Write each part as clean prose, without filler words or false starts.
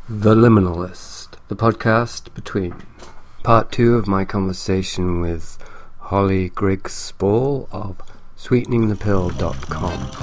The Liminalist, the podcast between. Part 2 of my conversation with Holly Griggs-Spall of sweeteningthepill.com.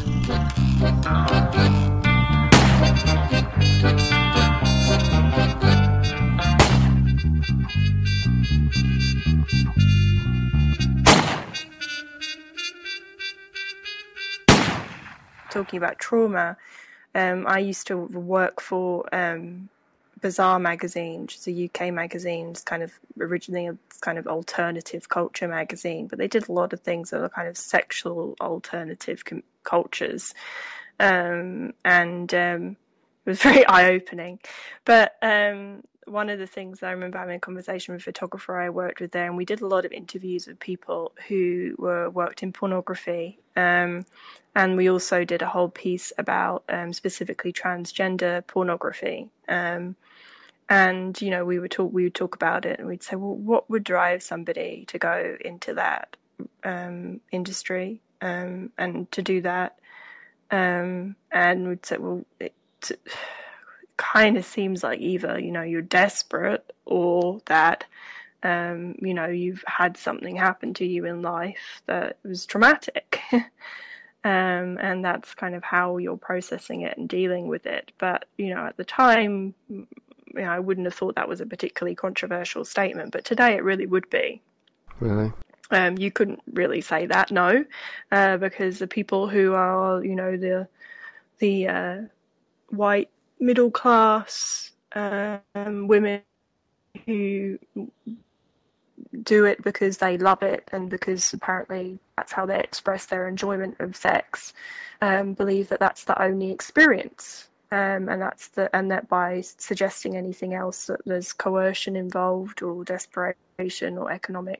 Talking about trauma, I used to work for Bazaar magazine, which is a UK magazine. It's kind of originally a kind of alternative culture magazine, but they did a lot of things that are kind of sexual alternative cultures, and it was very eye-opening. But one of the things I remember having a conversation with a photographer I worked with there, and we did a lot of interviews with people who worked in pornography, and we also did a whole piece about specifically transgender pornography. And you know, we would talk about it, and we'd say, well, what would drive somebody to go into that industry and to do that? And we'd say, well, it kind of seems like either, you know, you're desperate, or that you know, you've had something happen to you in life that was traumatic. And that's kind of how you're processing it and dealing with it. But, you know, at the time, you know, I wouldn't have thought that was a particularly controversial statement, but today it really would be. Really? You couldn't really say that, no, because the people who are, you know, the white middle class women who do it because they love it and because apparently that's how they express their enjoyment of sex, believe that that's the only experience, and that by suggesting anything else, that there's coercion involved or desperation or economic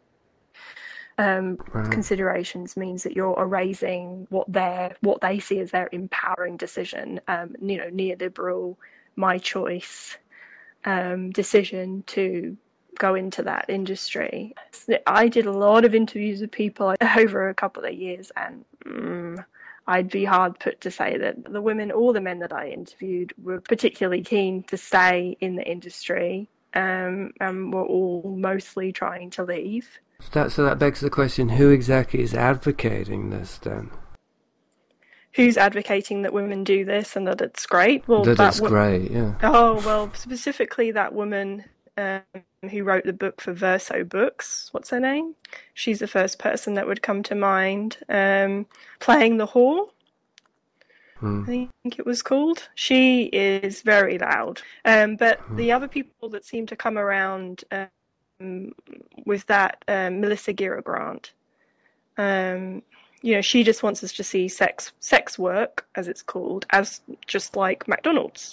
considerations, means that you're erasing what they see as their empowering decision, you know, neoliberal, my choice decision to go into that industry. I did a lot of interviews with people over a couple of years, and I'd be hard put to say that the women or the men that I interviewed were particularly keen to stay in the industry, and were all mostly trying to leave. So that begs the question, who exactly is advocating this then? Who's advocating that women do this and that it's great? Well, it's great, yeah. Oh, well, specifically that woman who wrote the book for Verso Books. What's her name? She's the first person that would come to mind. Playing the Whore, I think it was called. She is very loud. But the other people that seem to come around with that, Melissa Gira Grant, you know, she just wants us to see sex work, as it's called, as just like McDonald's.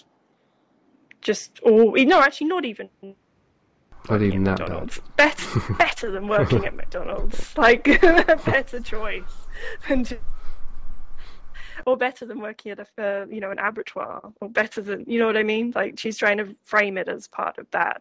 Not even that McDonald's. Better than working at McDonald's. Like, a better choice or better than working at an abattoir, or better than, you know what I mean? Like, she's trying to frame it as part of that.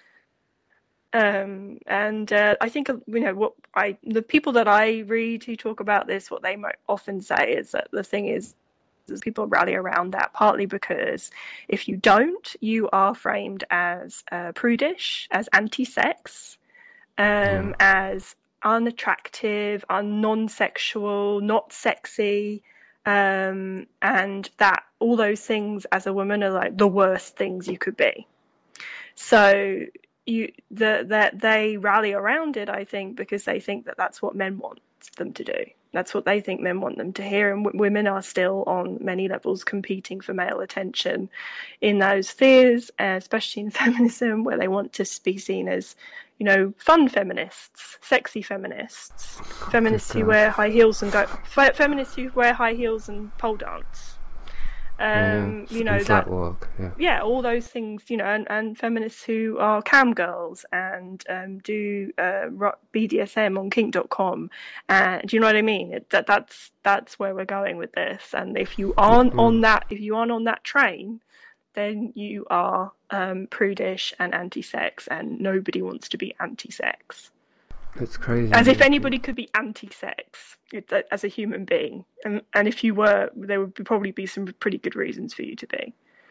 And I think, you know, the people that I read who talk about this, what they might often say is that the thing is people rally around that partly because if you don't, you are framed as prudish, as anti-sex, as unattractive, non-sexual, not sexy, and that all those things as a woman are like the worst things you could be. So that they rally around it, I think, because they think that that's what men want them to do. That's what they think men want them to hear, and women are still on many levels competing for male attention in those spheres, especially in feminism, where they want to be seen as, you know, fun feminists, sexy feminists, feminists who wear high heels and feminists who wear high heels and pole dance. You know, that walk, all those things, you know, and feminists who are cam girls and do BDSM on kink.com, do you know what I mean? That's where we're going with this. And if you aren't on that train, then you are prudish and anti-sex, and nobody wants to be anti-sex. That's crazy. As if anybody could be anti-sex as a human being. And if you were, there would probably be some pretty good reasons for you to be.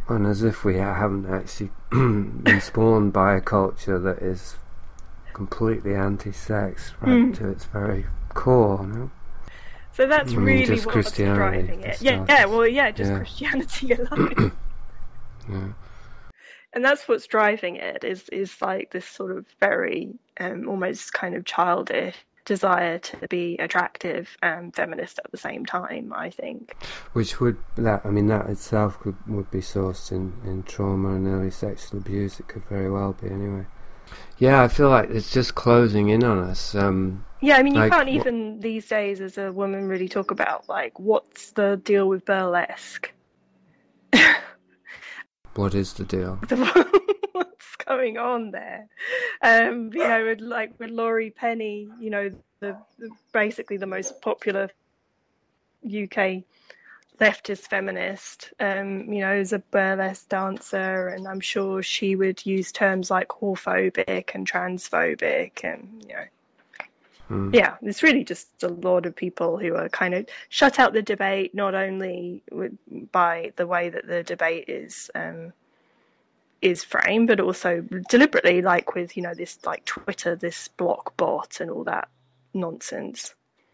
And as if we haven't actually been spawned by a culture that is completely anti-sex, right, to its very core, no? So that's really just what's driving it. Just Christianity alone. Yeah. And that's what's driving it, is like this sort of very almost kind of childish desire to be attractive and feminist at the same time, I think. Which that itself would be sourced in trauma and early sexual abuse. It could very well be, anyway. Yeah, I feel like it's just closing in on us. Yeah, I mean, you can't even these days as a woman really talk about, like, what's the deal with burlesque? What is the deal? What's going on there? You know, with Laurie Penny, you know, the basically the most popular UK leftist feminist, you know, is a burlesque dancer, and I'm sure she would use terms like whorephobic and transphobic, and, you know. Yeah, it's really just a lot of people who are kind of shut out the debate, not only by the way that the debate is framed, but also deliberately, like with, you know, this like Twitter, this block bot and all that nonsense.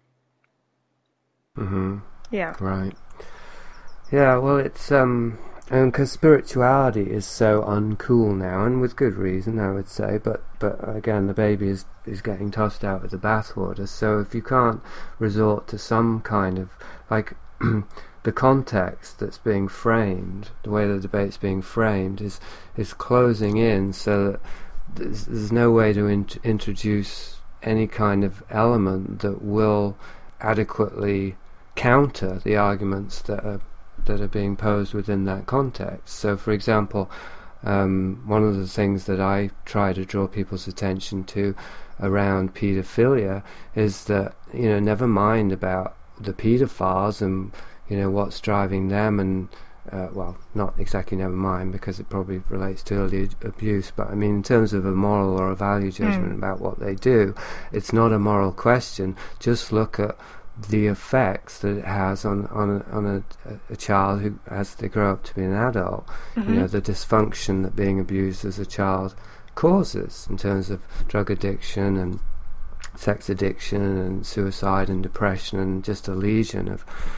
Yeah. Right. Yeah, well, it's because spirituality is so uncool now, and with good reason, I would say. But again, the baby is getting tossed out with the bathwater. So if you can't resort to some kind of, like, the context that's being framed, the way the debate's being framed, is closing in, so that there's no way to introduce any kind of element that will adequately counter the arguments that are being posed within that context. So, for example, one of the things that I try to draw people's attention to around paedophilia is that, you know, never mind about the paedophiles and, you know, what's driving them, and well, not exactly never mind, because it probably relates to early abuse, but I mean in terms of a moral or a value judgment about what they do, it's not a moral question. Just look at the effects that it has on a child who, as they grow up to be an adult, you know, the dysfunction that being abused as a child causes in terms of drug addiction and sex addiction and suicide and depression, and just a legion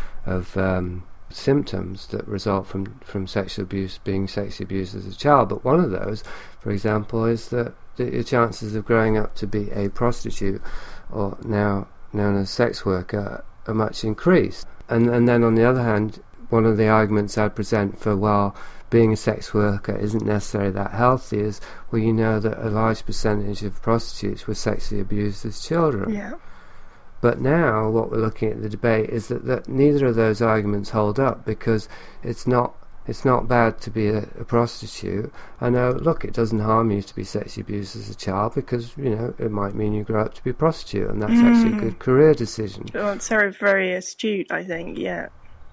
of symptoms that result from sexual abuse, being sexually abused as a child. But one of those, for example, is that your chances of growing up to be a prostitute, or now known as sex worker, are much increased. And then on the other hand, one of the arguments I present for, well, being a sex worker isn't necessarily that healthy is, well, you know that a large percentage of prostitutes were sexually abused as children. Yeah. But now what we're looking at the debate is that neither of those arguments hold up, because it's not bad to be a prostitute. I know, look, it doesn't harm you to be sexually abused as a child, because, you know, it might mean you grow up to be a prostitute, and that's actually a good career decision. Well, it's very, very astute, I think, yeah.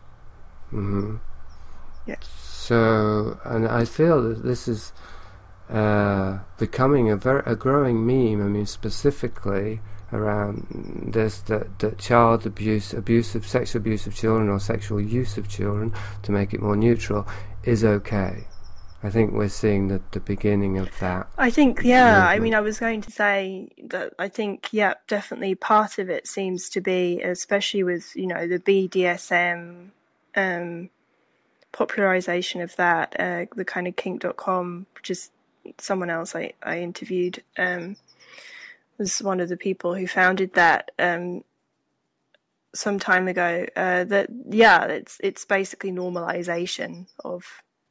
Yeah. So, and I feel that this is becoming a growing meme, I mean, specifically around this, that child abuse, sexual abuse of children, or sexual use of children, to make it more neutral, is okay. I think we're seeing the beginning of that. I think, yeah, movement. I mean, I was going to say that I think, yeah, definitely part of it seems to be, especially with, you know, the BDSM popularization of that, the kind of kink.com, which is someone else I interviewed, was one of the people who founded that some time ago. That, yeah, it's basically normalization of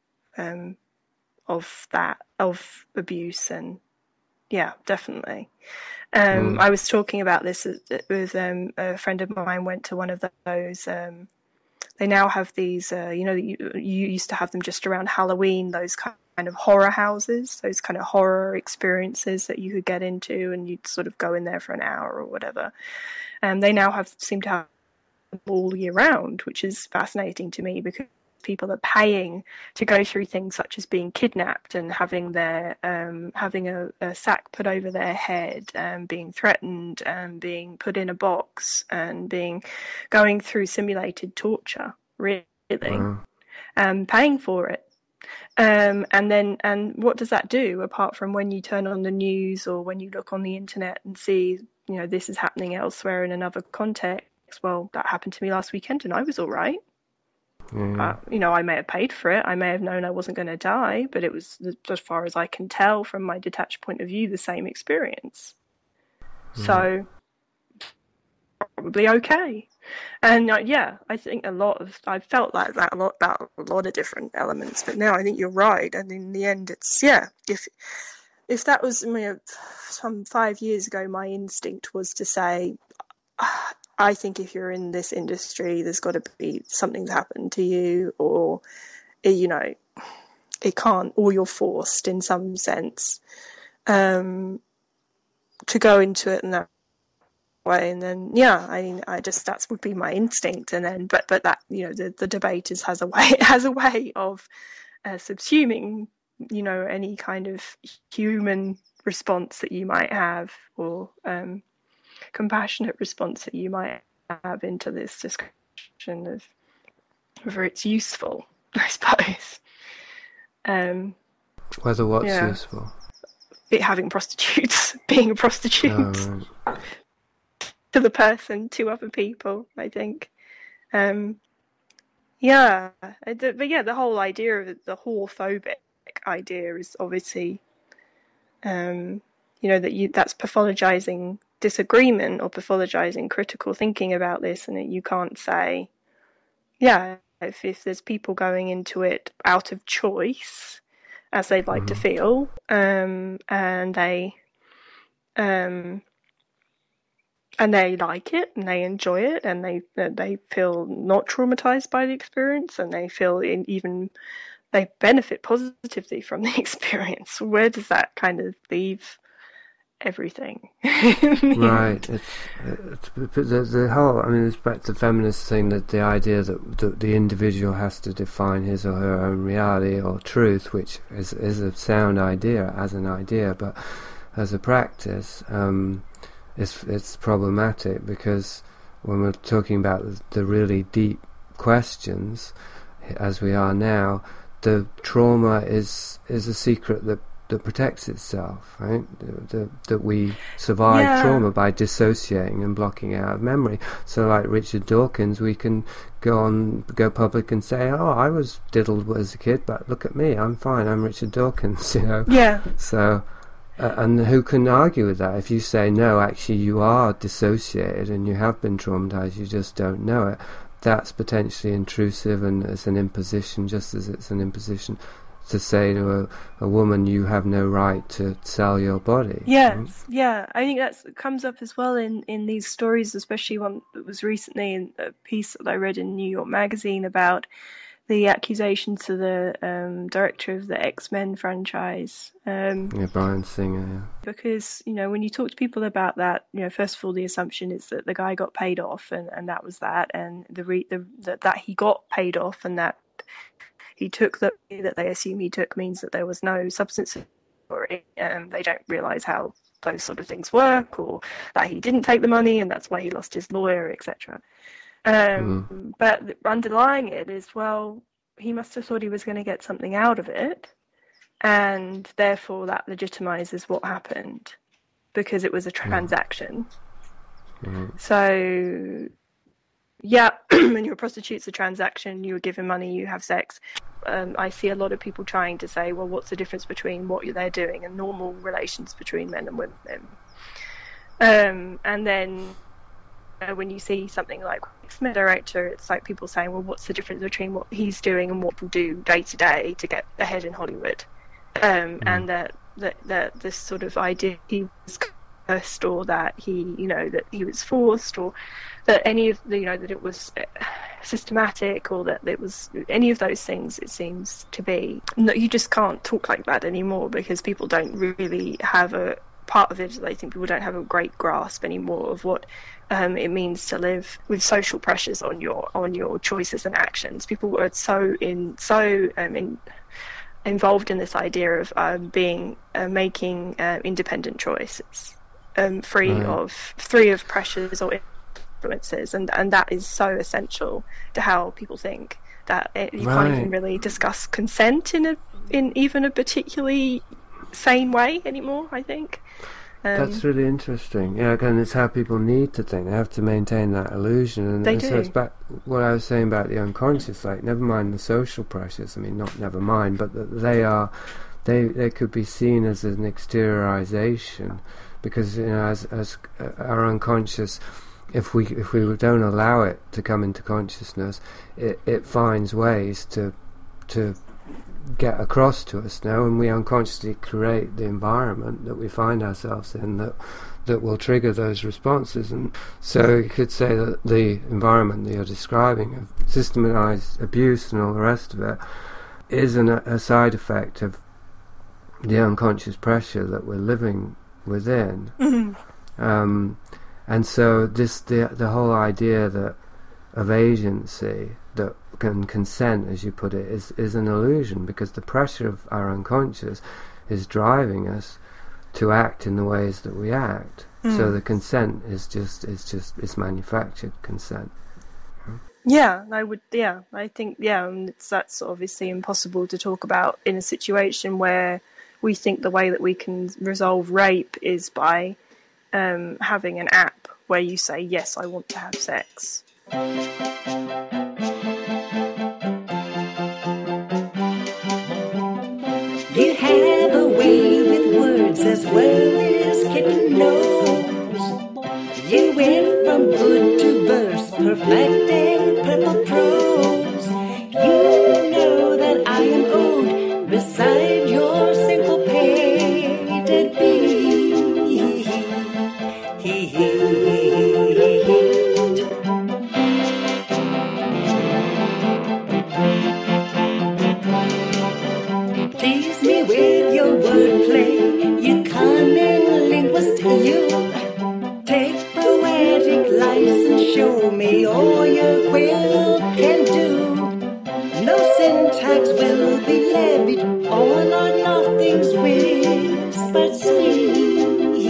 abuse, and yeah, definitely. I was talking about this with a friend of mine. Went to one of those. They now have these, you know, you used to have them just around Halloween, those kind of horror houses, those kind of horror experiences that you could get into, and you'd sort of go in there for an hour or whatever. And they now seem to have all year round, which is fascinating to me, because people are paying to go through things such as being kidnapped and having their having a sack put over their head, and being threatened, and being put in a box, and going through simulated torture, really, paying for it. And what does that do apart from when you turn on the news or when you look on the internet and see, this is happening elsewhere in another context? Well, that happened to me last weekend and I was all right. I may have paid for it. I may have known I wasn't going to die, but it was, as far as I can tell from my detached point of view, the same experience. So probably okay. And I think I felt like that a lot about a lot of different elements, but now I think you're right. And in the end, it's, if that was some 5 years ago, my instinct was to say, I think if you're in this industry, there's got to be something's happened to you, or, it can't, or you're forced in some sense to go into it in that way. And then, that would be my instinct. And then, but that, the debate has a way of subsuming, any kind of human response that you might have, or compassionate response that you might have into this discussion of whether it's useful, I suppose. Whether what's useful? Having prostitutes, being a prostitute. Oh, right. To the person, to other people, I think. But the whole idea of the whorephobic idea is obviously, that's pathologizing disagreement or pathologizing critical thinking about this, and that you can't say, if there's people going into it out of choice, as they'd like to feel, and they like it and they enjoy it and they feel not traumatized by the experience, and they feel they benefit positively from the experience. Where does that kind of leave everything? Right. It's the whole, it's back to the feminist thing, that the idea that the individual has to define his or her own reality or truth, which is a sound idea as an idea, but as a practice, it's problematic, because when we're talking about the really deep questions, as we are now, the trauma is a secret that protects itself, right? That we survive trauma by dissociating and blocking out of memory. So like Richard Dawkins, we can go public and say, I was diddled as a kid, but look at me, I'm fine, I'm Richard Dawkins, Yeah. So, and who can argue with that? If you say, no, actually you are dissociated and you have been traumatized, you just don't know it, that's potentially intrusive, and it's an imposition, just as it's an imposition to say to a woman, you have no right to sell your body. Yes, right? yeah. I think that comes up as well in these stories, especially one that was recently in a piece that I read in New York Magazine about the accusation to the director of the X-Men franchise. Bryan Singer, yeah. Because, when you talk to people about that, first of all, the assumption is that the guy got paid off, and that was that, and that he got paid off, and that he took that they assume he took means that there was no substance for it, and they don't realise how those sort of things work, or that he didn't take the money and that's why he lost his lawyer, etc. But underlying it is, well, he must have thought he was going to get something out of it, and therefore that legitimizes what happened because it was a transaction. So, when you're a prostitute, it's a transaction. You were given money, you have sex. I see a lot of people trying to say, well, what's the difference between what they're doing and normal relations between men and women? And then when you see something like X-Men director, it's like people saying, well, what's the difference between what he's doing and what people do day to day to get ahead in Hollywood? And that this sort of idea he was cursed, or that he, that he was forced, or that any of the, that it was systematic, or that it was any of those things, it seems to be. No, you just can't talk like that anymore, because people don't really have a part of it. I think people don't have a great grasp anymore of what it means to live with social pressures on your choices and actions. People were so involved in this idea of making independent choices, free of pressures or influences, and that is so essential to how people think. You can't even really discuss consent in even a particularly sane way anymore, I think. That's really interesting. Yeah, again, it's how people need to think. They have to maintain that illusion. And so it's back what I was saying about the unconscious, like, never mind the social pressures. I mean, not never mind, but they could be seen as an exteriorization, because, you know, as our unconscious, if we don't allow it to come into consciousness, it finds ways to get across to us now, and we unconsciously create the environment that we find ourselves in that will trigger those responses. And so you could say that the environment that you're describing of systematized abuse and all the rest of it is a side effect of the unconscious pressure that we're living within. Mm-hmm. And so the whole idea of agency, that consent, as you put it, is an illusion, because the pressure of our unconscious is driving us to act in the ways that we act. So the consent is manufactured consent. I think and that's obviously impossible to talk about in a situation where we think the way that we can resolve rape is by having an app where you say, yes, I want to have sex. You have a way with words as well as kitten knows. You went from good to verse, perfected purple prose. You know that I am owed beside your syncopated beat. Tease me with your wordplay, you cunning linguist, you. Take poetic license, show me all your quill can do. No syntax will be levied on or nothing's whispered sweet.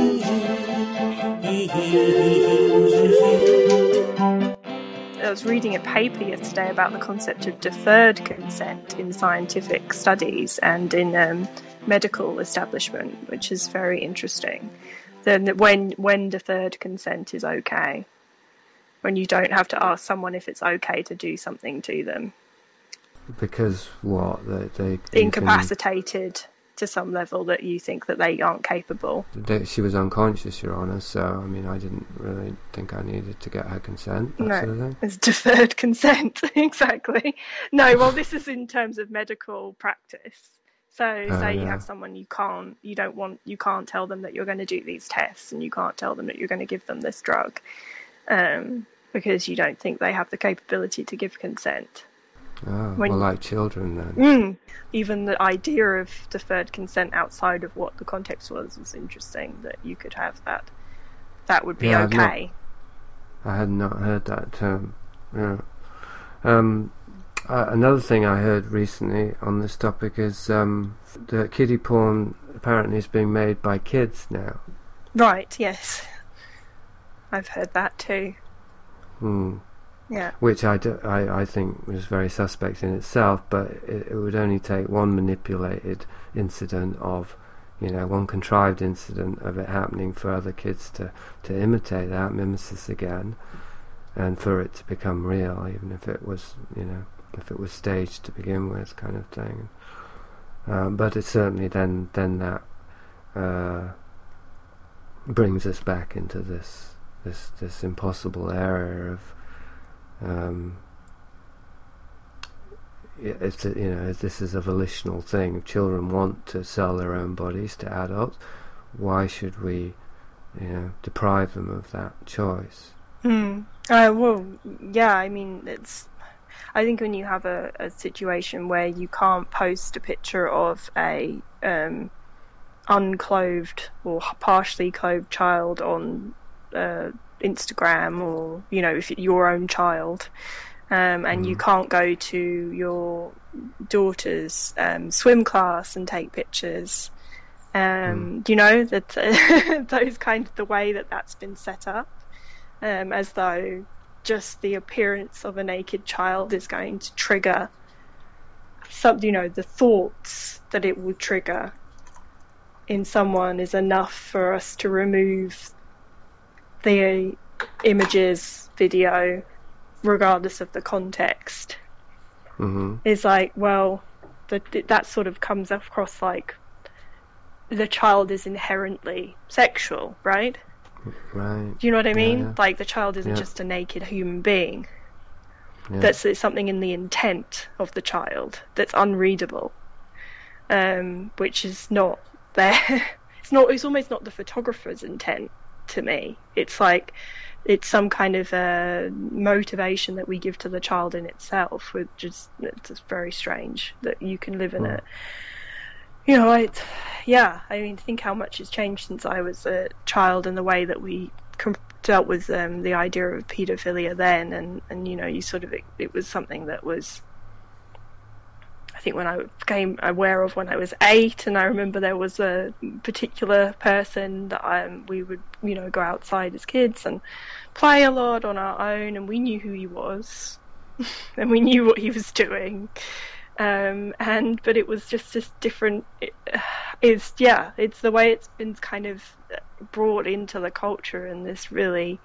I was reading a paper yesterday about the concept of deferred consent in scientific studies and in medical establishment, which is very interesting. Then when deferred consent is okay, when you don't have to ask someone if it's okay to do something to them. Because what? They incapacitated to some level that you think that they aren't capable. She was unconscious, Your Honour, so, I mean, I didn't really think I needed to get her consent, that sort of thing. It's deferred consent, exactly. No, well, this is in terms of medical practice. So, say you have someone you can't tell them that you're going to do these tests, and you can't tell them that you're going to give them this drug, because you don't think they have the capability to give consent. Oh, well, like children then. Even the idea of deferred consent outside of what the context was interesting, that you could have that. That would be okay. I had not heard that term. Yeah. Another thing I heard recently on this topic is that kiddie porn apparently is being made by kids now. Right, yes. I've heard that too. Yeah. Which I think was very suspect in itself, but it would only take one manipulated incident of, one contrived incident of it happening for other kids to imitate that, mimesis again, and for it to become real, even if it was, if it was staged to begin with, kind of thing. But it certainly then that brings us back into this impossible area of if this is a volitional thing. If children want to sell their own bodies to adults, why should we, deprive them of that choice? Well, yeah. I mean, I think when you have a situation where you can't post a picture of a unclothed or partially clothed child on Instagram, or if your own child, and you can't go to your daughter's swim class and take pictures, that those kind of the way that's been set up, as though just the appearance of a naked child is going to trigger some, the thoughts that it will trigger in someone is enough for us to remove the images, video, regardless of the context. Mm-hmm. Is like, well, that sort of comes across like the child is inherently sexual, right? Right. Do you know what I mean? Yeah. Like the child isn't just a naked human being. Yeah. That's something in the intent of the child that's unreadable, which is not there. It's almost not the photographer's intent to me. It's like it's some kind of motivation that we give to the child in itself, which is it's just very strange that you can live in it. I mean, think how much has changed since I was a child and the way that we dealt with the idea of paedophilia then, and you sort of it was something that was, I think, when I became aware of when I was 8, and I remember there was a particular person that we would go outside as kids and play a lot on our own, and we knew who he was and we knew what he was doing. But it was just this different. It's the way it's been kind of brought into the culture, and this really,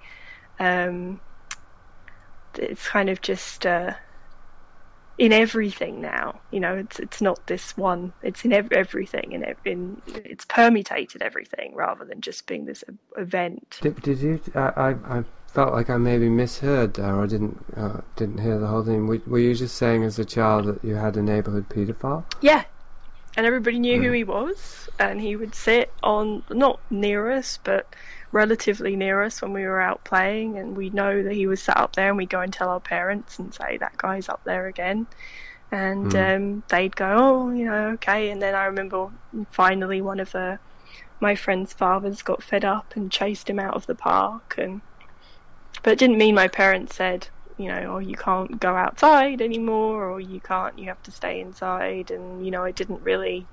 it's kind of just in everything now. It's not this one. It's in everything, and it's permutated everything rather than just being this event. Did you? I felt like I maybe misheard there, or didn't hear the whole thing. Were you just saying as a child that you had a neighbourhood paedophile? Yeah, and everybody knew who he was, and he would sit on, not near us, but relatively near us when we were out playing, and we'd know that he was sat up there, and we'd go and tell our parents and say, that guy's up there again. And they'd go, oh, okay. And then I remember finally one of my friend's fathers got fed up and chased him out of the park, but it didn't mean my parents said, oh, you can't go outside anymore, or you have to stay inside. And, I didn't really,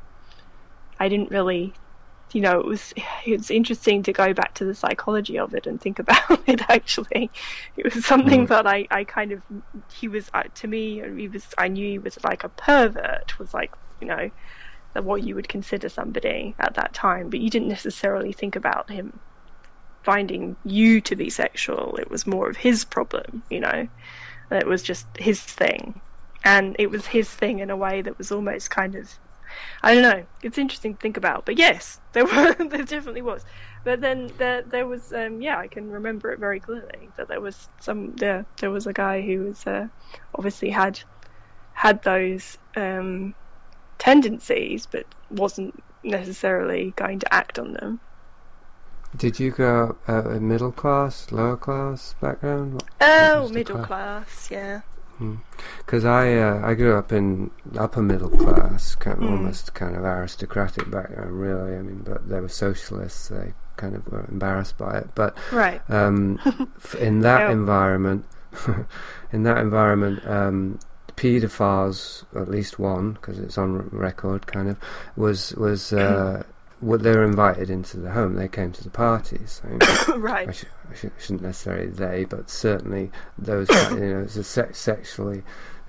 it's interesting to go back to the psychology of it and think about it, actually. It was something that I kind of, he was, to me, I knew he was like a pervert, was like, what you would consider somebody at that time, but you didn't necessarily think about him finding you to be sexual. It was more of his problem, it was just his thing, and it was his thing in a way that was almost kind of, I don't know, it's interesting to think about. But yes, there definitely was. But then there was I can remember it very clearly that there was there was a guy who was obviously had those tendencies, but wasn't necessarily going to act on them. Did you grow up a middle class, lower class background? Middle class, yeah. Because I grew up in upper middle class, almost kind of aristocratic background, really. I mean, but they were socialists. They kind of were embarrassed by it. But right. In that environment, paedophiles, at least one, because it's on record, kind of was they were invited into the home. They came to the parties. I mean, right. I shouldn't necessarily they, but certainly those. It's a sexually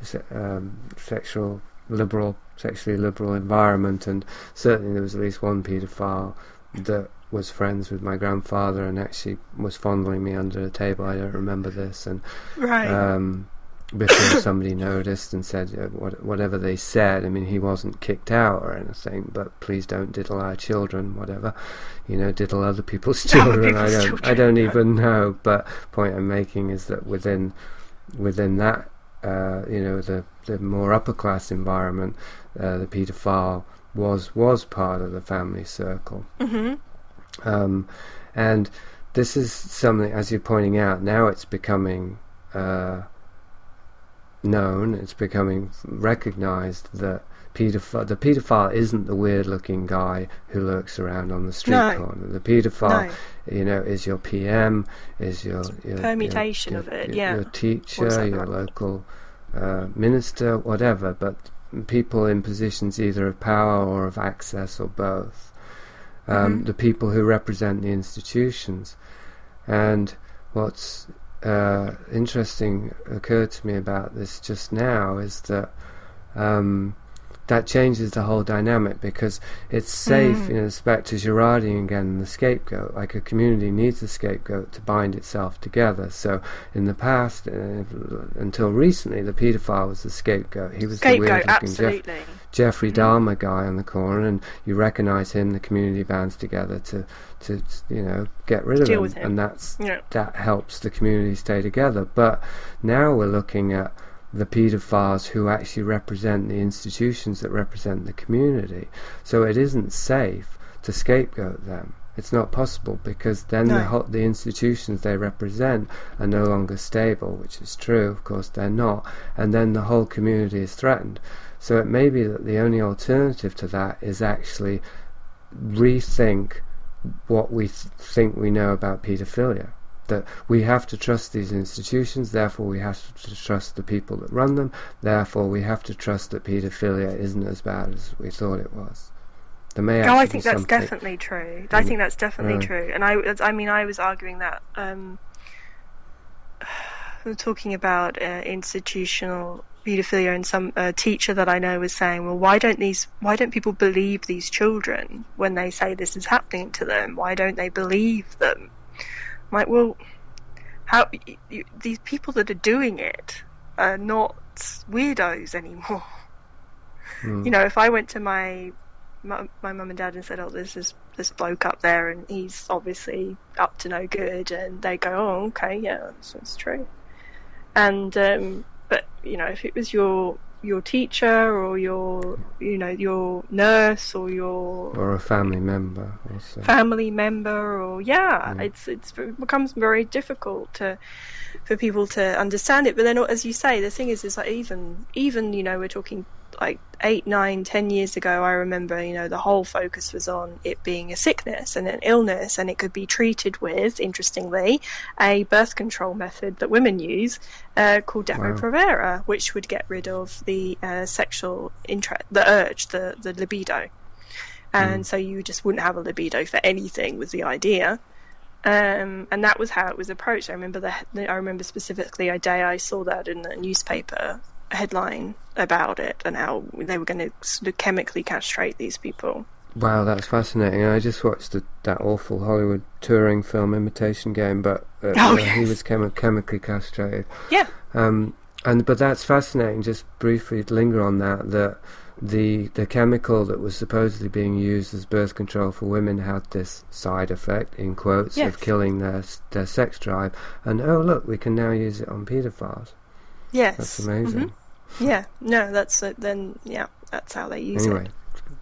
liberal environment, and certainly there was at least one paedophile that was friends with my grandfather and actually was fondling me under the table. I don't remember this, and right. Before somebody noticed and said whatever they said. I mean, he wasn't kicked out or anything, but please don't diddle our children, whatever, diddle other people's children. I don't even know. But point I'm making is that within that, the more upper class environment, the paedophile was part of the family circle. Mm-hmm. And this is something, as you're pointing out, now it's becoming known, it's becoming recognised that the paedophile isn't the weird-looking guy who lurks around on the street corner. The paedophile, is your PM, is your permutation of it, your teacher, your local minister, whatever. But people in positions either of power or of access or both. The people who represent the institutions, and what's interesting occurred to me about this just now is that that changes the whole dynamic, because it's safe in respect to Girardi again, the scapegoat. Like, a community needs a scapegoat to bind itself together. So in the past, until recently, the paedophile was the scapegoat. He was the weird-looking Jeffrey Dahmer guy on the corner, and you recognise him. The community bands together to get rid of him, and that helps the community stay together. But now we're looking at the paedophiles who actually represent the institutions that represent the community. So it isn't safe to scapegoat them. It's not possible, because then the institutions they represent are no longer stable, which is true, of course they're not, and then the whole community is threatened. So it may be that the only alternative to that is actually rethink what we think we know about paedophilia. That we have to trust these institutions, therefore we have to trust the people that run them, therefore we have to trust that paedophilia isn't as bad as we thought it was. There may I think that's definitely true. I think that's definitely true. And I was arguing that talking about institutional paedophilia, and some teacher that I know was saying, well, why don't people believe these children when they say this is happening to them? Why don't they believe them? I'm like, well, how these people that are doing it are not weirdos anymore. If I went to my mum and dad and said, oh, there's this bloke up there and he's obviously up to no good, and they go, oh, okay, yeah, that's true. And but if it was your teacher or your nurse or a family member also. It becomes very difficult for people to understand it. But then, as you say, the thing is like even we're talking like 8, 9, 10 years ago, I remember the whole focus was on it being a sickness and an illness, and it could be treated with, interestingly, a birth control method that women use called Depo-Provera, which would get rid of the sexual interest, the urge, the libido, and so you just wouldn't have a libido for anything, was the idea. And that was how it was approached. I remember specifically a day I saw that in the newspaper headline about it, and how they were going to sort of chemically castrate these people. Wow, that's fascinating. I just watched that awful Hollywood touring film Imitation Game, but he was chemically castrated. Yeah. But that's fascinating. Just briefly linger on that the chemical that was supposedly being used as birth control for women had this side effect, in quotes, of killing their sex drive, and oh look, we can now use it on paedophiles. Yes. That's amazing. Mm-hmm. Yeah, no, that's that's how they use it.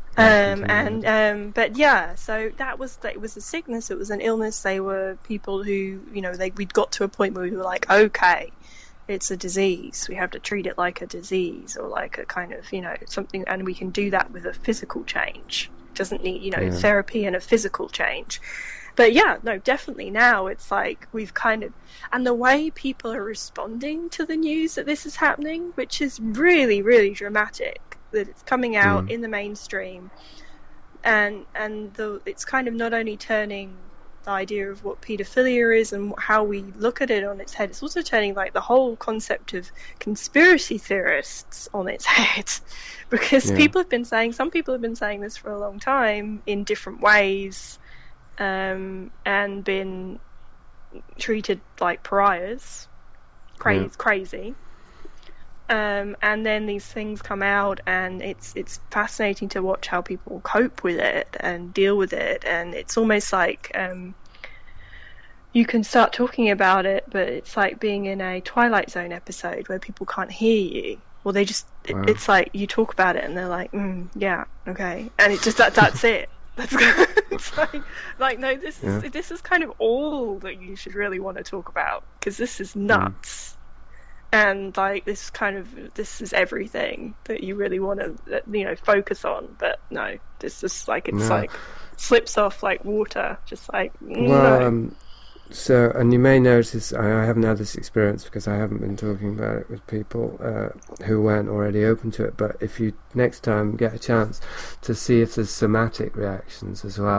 But yeah, so it was a sickness, it was an illness. They were people who, we'd got to a point where we were like, okay, it's a disease, we have to treat it like a disease, or like a kind of, something, and we can do that with a physical change. It doesn't need, therapy and a physical change. But yeah, no, definitely now it's like we've kind of, and the way people are responding to the news that this is happening, which is really, really dramatic, that it's coming out in the mainstream, and it's kind of not only turning the idea of what paedophilia is and how we look at it on its head, it's also turning like the whole concept of conspiracy theorists on its head, because some people have been saying this for a long time in different ways, and been treated like pariahs, crazy. And then these things come out, and it's fascinating to watch how people cope with it and deal with it. And it's almost like you can start talking about it, but it's like being in a Twilight Zone episode where people can't hear you. Well, they just it's like you talk about it, and they're like, yeah, okay, and it just that's it. It's like no, this is kind of all that you should really want to talk about, because this is nuts. And like this is everything that you really want to focus on, but no, this is like like slips off like water, just like So, and you may notice I haven't had this experience because I haven't been talking about it with people who weren't already open to it, but if you next time get a chance to see if there's somatic reactions as well,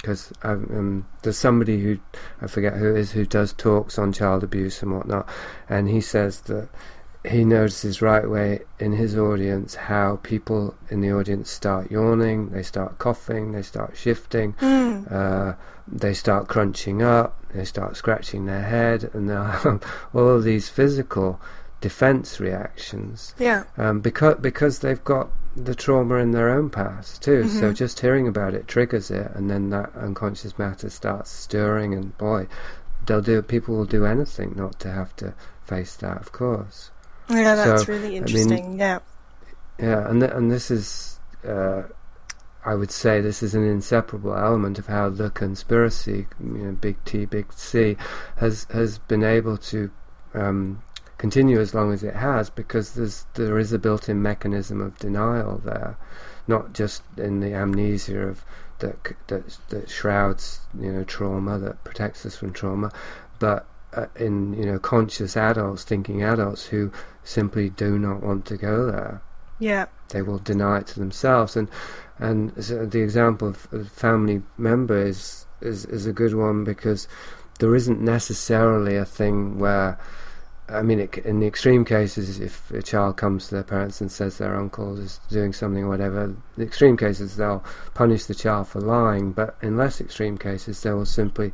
because there's somebody who, I forget who it is, who does talks on child abuse and whatnot, and he says that he notices right away in his audience how people in the audience start yawning, they start coughing, they start shifting, they start crunching up, they start scratching their head, and they'll have all of these physical defense reactions. Yeah. Because they've got the trauma in their own past too. So just hearing about it triggers it, and then that unconscious matter starts stirring, and boy, people will do anything not to have to face that, of course. Yeah, that's really interesting. Yeah, and this is, I would say, this is an inseparable element of how the conspiracy, big T, big C, has been able to continue as long as it has, because there is a built-in mechanism of denial there, not just in the amnesia of that shrouds trauma, that protects us from trauma, but in conscious adults, thinking adults who simply do not want to go there. Yeah, they will deny it to themselves, and so the example of a family member is a good one, because there isn't necessarily a thing where, I mean, in the extreme cases, if a child comes to their parents and says their uncle is doing something or whatever, the extreme cases they'll punish the child for lying, but in less extreme cases they will simply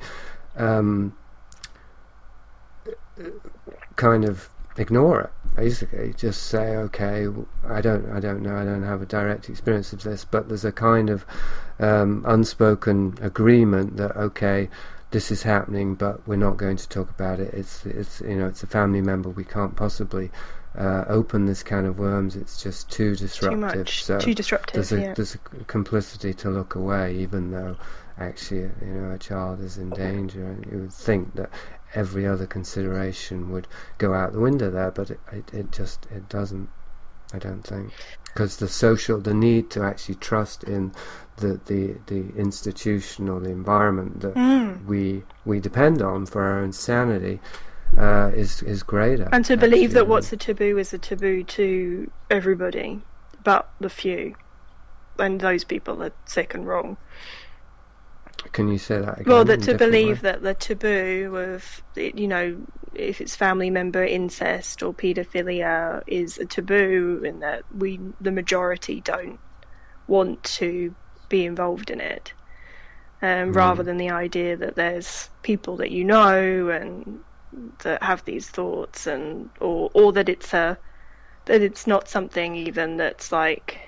kind of ignore it, basically just say, okay, I don't know, I don't have a direct experience of this, but there's a kind of unspoken agreement that, okay, this is happening, but we're not going to talk about it. It's a family member. We can't possibly open this can of worms. It's just too disruptive. Too disruptive. There's a complicity to look away, even though actually a child is in danger. And you would think that every other consideration would go out the window there, but it doesn't. I don't think, because the need to actually trust in the institution or the environment that we depend on for our own sanity is greater. And to believe that what's a taboo is a taboo to everybody but the few, and those people are sick and wrong. Can you say that again? Well, that to believe that the taboo of, if it's family member incest or paedophilia is a taboo, and that the majority don't want to be involved in it, rather than the idea that there's people that and that have these thoughts, and or that it's not something even that's like,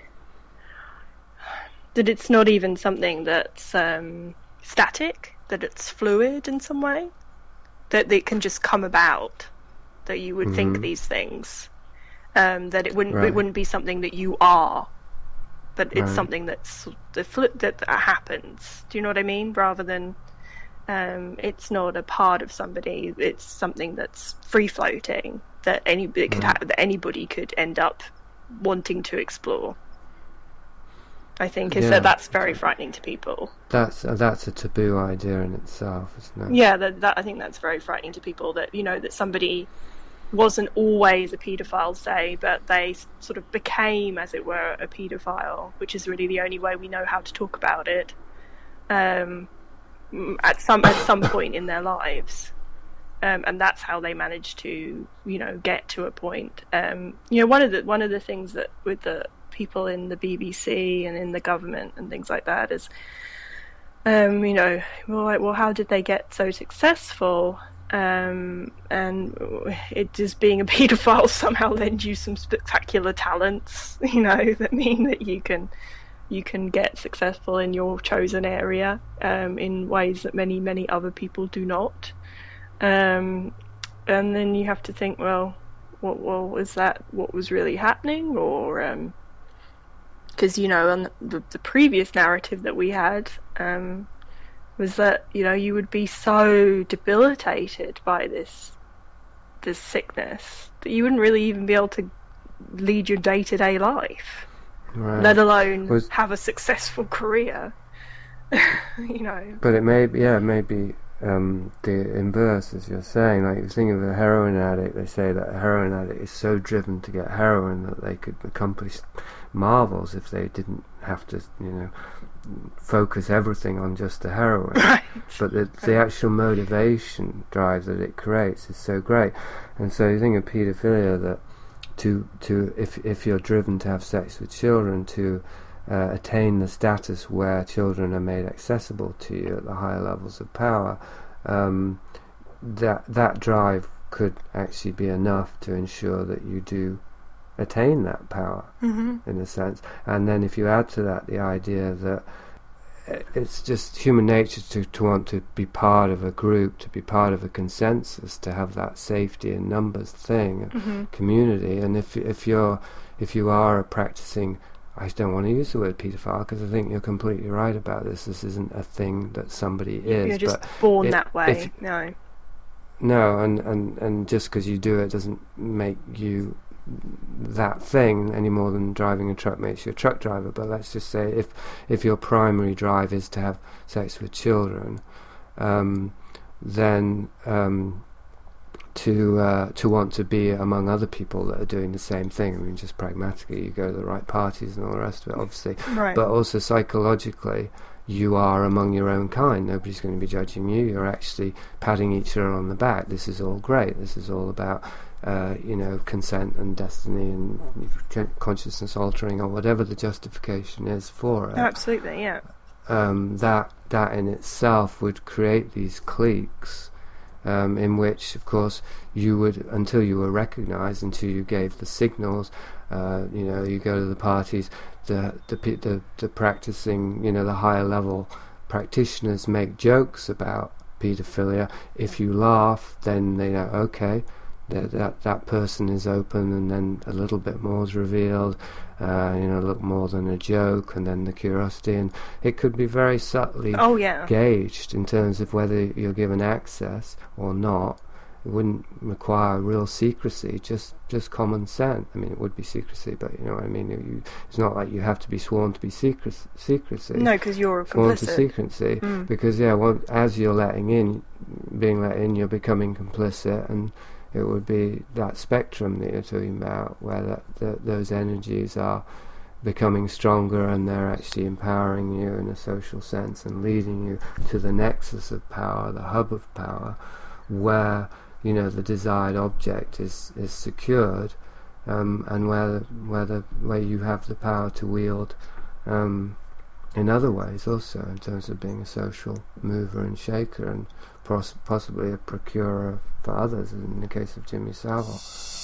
that it's not even something that's static, that it's fluid in some way, that it can just come about, that you would think these things, that it wouldn't be something that you are, but it's something that happens. Do you know what I mean? Rather than it's not a part of somebody, it's something that's free floating, that anybody could end up wanting to explore. I think that's very frightening to people. That's a taboo idea in itself, isn't it? Yeah, that I think that's very frightening to people, that that somebody wasn't always a paedophile, say, but they sort of became, as it were, a paedophile, which is really the only way we know how to talk about it. At some point in their lives, and that's how they managed to get to a point. One of the things that with the people in the BBC and in the government and things like that is, well, how did they get so successful? And it just being a paedophile somehow lends you some spectacular talents, that mean that you can get successful in your chosen area in ways that many, many other people do not. And then you have to think, well, is that what was really happening? Or because on the previous narrative that we had was that you would be so debilitated by this sickness that you wouldn't really even be able to lead your day-to-day life, let alone have a successful career. But it may be the inverse, as you're saying. Like, you think of a heroin addict, they say that a heroin addict is so driven to get heroin that they could accomplish marvels if they didn't have to, focus everything on just the heroin. Right. But the actual motivation drive that it creates is so great. And so you think of paedophilia, that if you're driven to have sex with children, to attain the status where children are made accessible to you at the higher levels of power, that drive could actually be enough to ensure that you do attain that power, in a sense. And then if you add to that the idea that it's just human nature to want to be part of a group, to be part of a consensus, to have that safety in numbers thing, community. And if you are a practicing, I don't want to use the word paedophile, because I think you're completely right about this. This isn't a thing that somebody is. You're just born that way. No, and just because you do it doesn't make you that thing any more than driving a truck makes you a truck driver. But let's just say if your primary drive is to have sex with children, then to want to be among other people that are doing the same thing. I mean, just pragmatically, you go to the right parties and all the rest of it, obviously. Right. But also psychologically, you are among your own kind. Nobody's going to be judging you. You're actually patting each other on the back. This is all great. This is all about consent and destiny and consciousness altering, or whatever the justification is for it. Absolutely, yeah. That in itself would create these cliques, in which, of course, you would, until you were recognised, until you gave the signals, you go to the parties, the practicing, the higher level practitioners make jokes about paedophilia. If you laugh, then they know, okay, that person is open, and then a little bit more is revealed, a little more than a joke, and then the curiosity, and it could be very subtly gauged in terms of whether you're given access or not. It wouldn't require real secrecy, just common sense. I mean, it would be secrecy, but you know what I mean. It's not like you have to be sworn to be secrecy. No, because you're sworn complicit. to secrecy. Because as you're being let in, you're becoming complicit, and it would be that spectrum that you're talking about, where those energies are becoming stronger, and they're actually empowering you in a social sense and leading you to the nexus of power, the hub of power, where the desired object is secured, and where you have the power to wield in other ways also, in terms of being a social mover and shaker, and possibly a procurer for others, in the case of Jimmy Savile.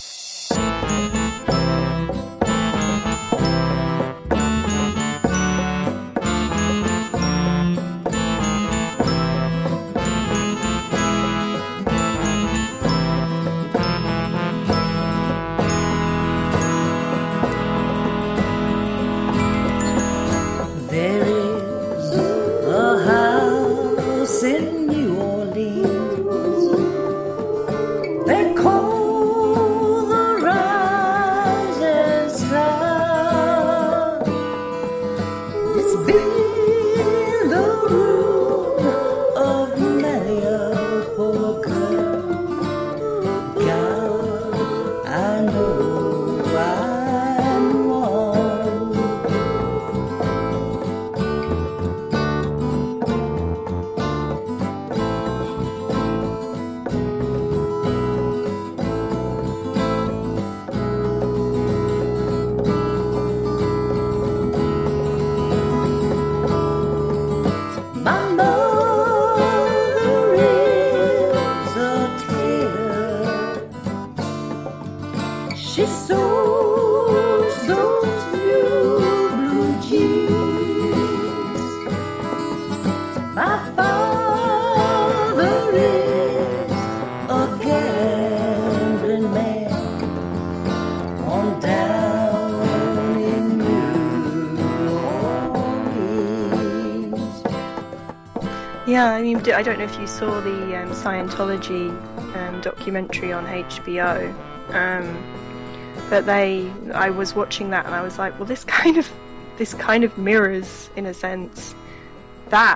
Yeah, I mean, I don't know if you saw the Scientology documentary on HBO, but I was watching that and I was like, well, this kind of mirrors, in a sense, that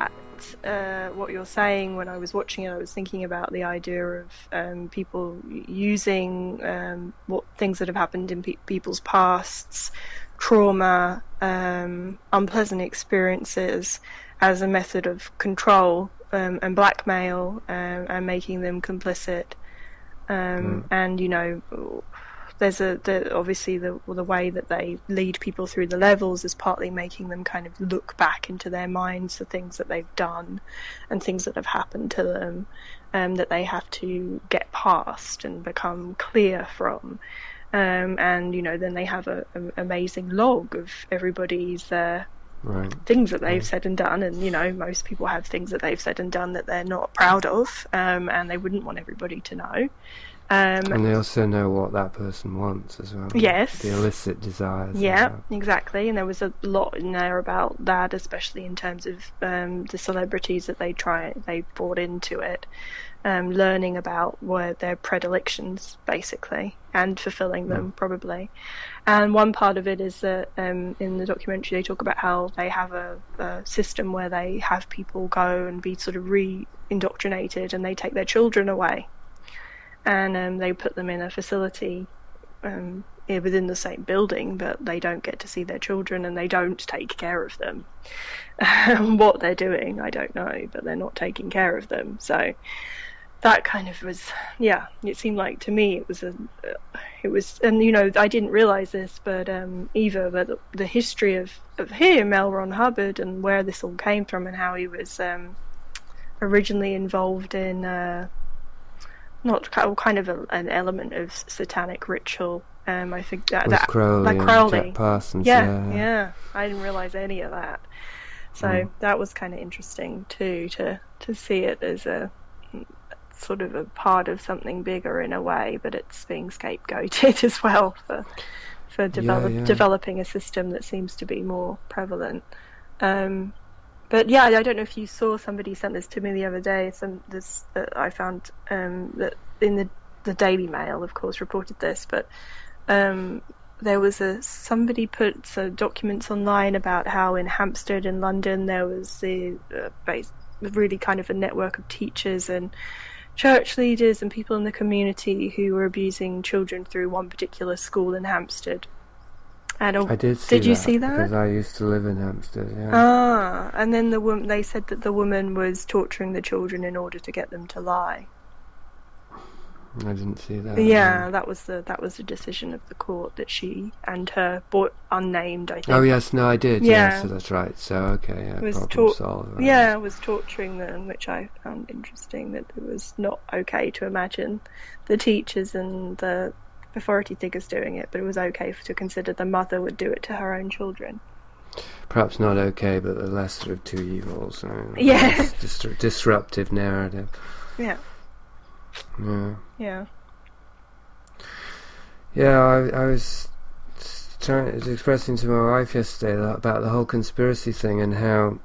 what you're saying when I was watching it. I was thinking about the idea of people using what things that have happened in people's pasts, trauma, unpleasant experiences as a method of control and blackmail, and making them complicit. And there's obviously the way that they lead people through the levels is partly making them kind of look back into their minds the things that they've done and things that have happened to them, that they have to get past and become clear from. And then they have an amazing log of everybody's things that they've said and done, and most people have things that they've said and done that they're not proud of, and they wouldn't want everybody to know. And they also know what that person wants as well. Yes. The illicit desires. Yeah, exactly. And there was a lot in there about that, especially in terms of the celebrities that they brought into it, learning about their predilections, basically, and fulfilling them, probably. And one part of it is that in the documentary they talk about how they have a system where they have people go and be sort of re-indoctrinated, and they take their children away. And they put them in a facility within the same building, but they don't get to see their children, and they don't take care of them. What they're doing, I don't know, but they're not taking care of them. So that kind of was, it seemed like to me it was, and I didn't realise this, but Eva, but the history of him, L. Ron Hubbard, and where this all came from, and how he was originally involved in not kind of an element of satanic ritual. I think that Crowley, Crowley. Jack Parsons. Yeah. I didn't realise any of that. So that was kind of interesting too, to see it as a sort of a part of something bigger in a way, but it's being scapegoated as well for developing a system that seems to be more prevalent. But I don't know if you saw, somebody sent this to me the other day. I found that in the Daily Mail, of course, reported this, but there was somebody put some documents online about how in Hampstead in London there was really kind of a network of teachers and church leaders and people in the community who were abusing children through one particular school in Hampstead. I did see Did you see that? Because I used to live in Hampstead, yeah. And then they said that the woman was torturing the children in order to get them to lie. I didn't see that. Yeah, that was the decision of the court, that she and her unnamed, I think. Oh yes, no, I did. Yeah, so that's right. So okay, was problem solved. Right. Yeah, was torturing them, which I found interesting. That it was not okay to imagine the teachers and the authority figures doing it, but it was okay to consider the mother would do it to her own children. Perhaps not okay, but the lesser of two evils. Yeah. Disruptive narrative. Yeah. Yeah. Yeah, I was expressing to my wife yesterday about the whole conspiracy thing, and how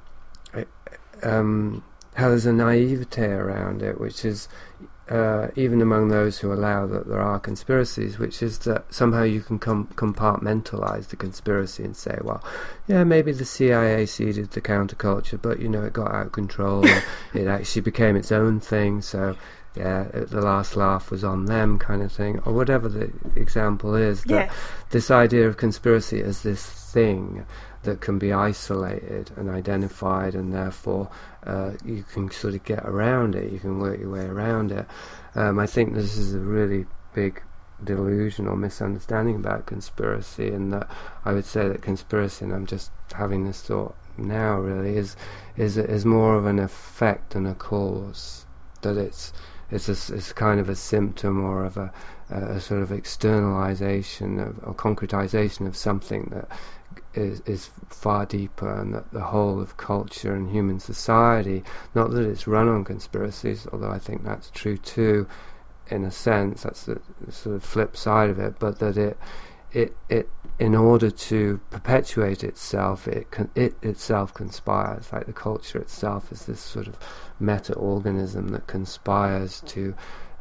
there's a naivete around it, which is even among those who allow that there are conspiracies, which is that somehow you can compartmentalize the conspiracy and say, well, yeah, maybe the CIA seeded the counterculture, but it got out of control. It actually became its own thing, so yeah, the last laugh was on them, kind of thing, or whatever the example is. That this idea of conspiracy as this thing that can be isolated and identified, and therefore you can sort of get around it, you can work your way around it. I think this is a really big delusion or misunderstanding about conspiracy, and that I would say that conspiracy, and I'm just having this thought now, really is more of an effect than a cause. That it's kind of a symptom, or of a sort of externalization or concretization of something that is far deeper, and that the whole of culture and human society, not that it's run on conspiracies, although I think that's true too, in a sense, that's the sort of flip side of it, but that it in order to perpetuate itself, it itself conspires. Like the culture itself is this sort of meta-organism that conspires to